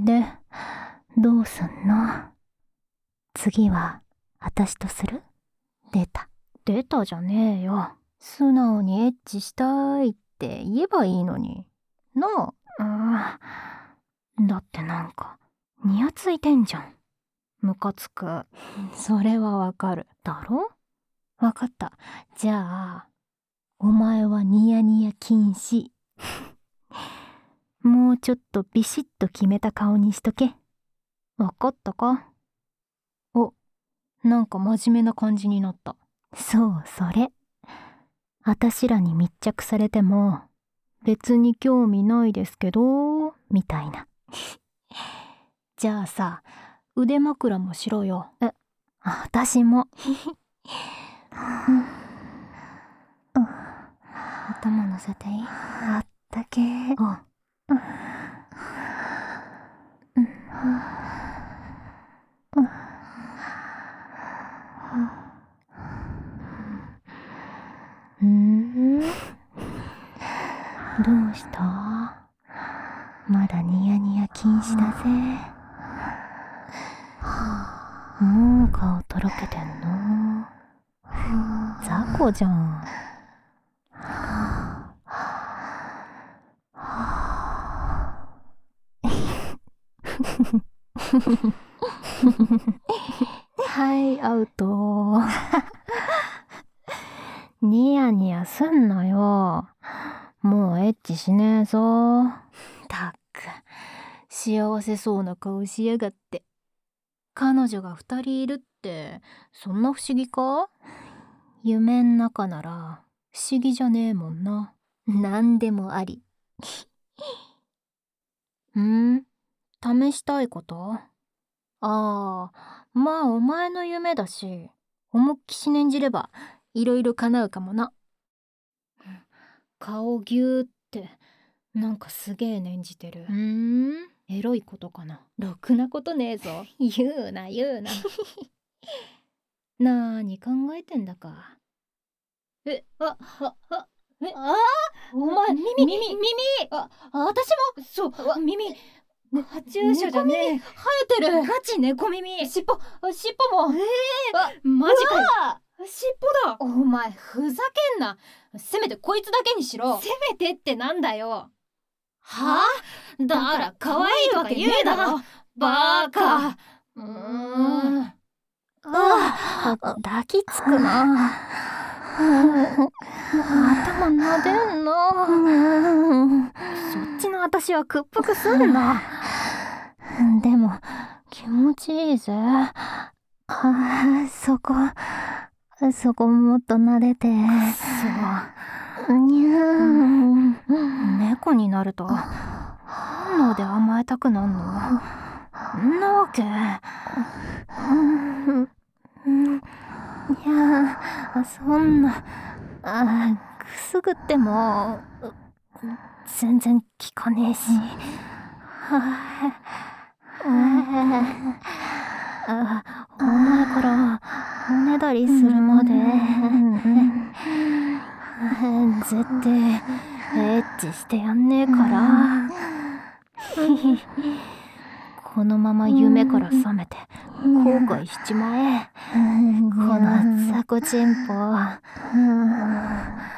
で、どうすんの？次は私とする？出たじゃねえよ。素直にエッチしたいって言えばいいのに。なあ。だってなんかニヤついてんじゃん。ムカつく。それはわかる。だろ？わかった。じゃあ、お前はニヤニヤ禁止。もうちょっとビシッと決めた顔にしとけ。わかったか？お、なんか真面目な感じになった。そう、それ。あたしらに密着されても、別に興味ないですけど、みたいな。じゃあさ、腕枕もしろよ。私も。頭乗せていい？あったけー。どうした？まだニヤニヤ禁止だぜ。もう顔とろけてんの？雑魚じゃん。はい、アウト。ニヤニヤすんなよ。もうエッチしねえぞ。たく、幸せそうな顔しやがって。彼女が2人いるってそんな不思議か？夢ん中なら不思議じゃねえもんな。なんでもあり。試したいこと？まあお前の夢だし、思いっきし念じればいろいろ叶うかもな。顔ギューってなんかすげえ念じてる。エロいことかな？ろくなことねえぞ。言うな。なーに考えてんだか。お前、耳私もそう、耳、カチューシャじゃねえ。生えてる。ガチ猫耳。尻尾も。マジかよ。尻尾だ。お前、ふざけんな。せめてこいつだけにしろ。せめてってなんだよ。はぁ？だから可愛いとか言うだろ。バーカ。抱きつくな。頭撫でんの。そっちの私は屈服すんな。でも気持ちいいぜ。そこもっと撫でて。そう。にゃー。猫になると本能で甘えたくなんの？んなわけ。いや、そんな、くすぐっても全然効かねえし。お前からおねだりするまで絶対エッチしてやんねえから。このまま夢から覚めて後悔しちまえ。この雑魚チンポ。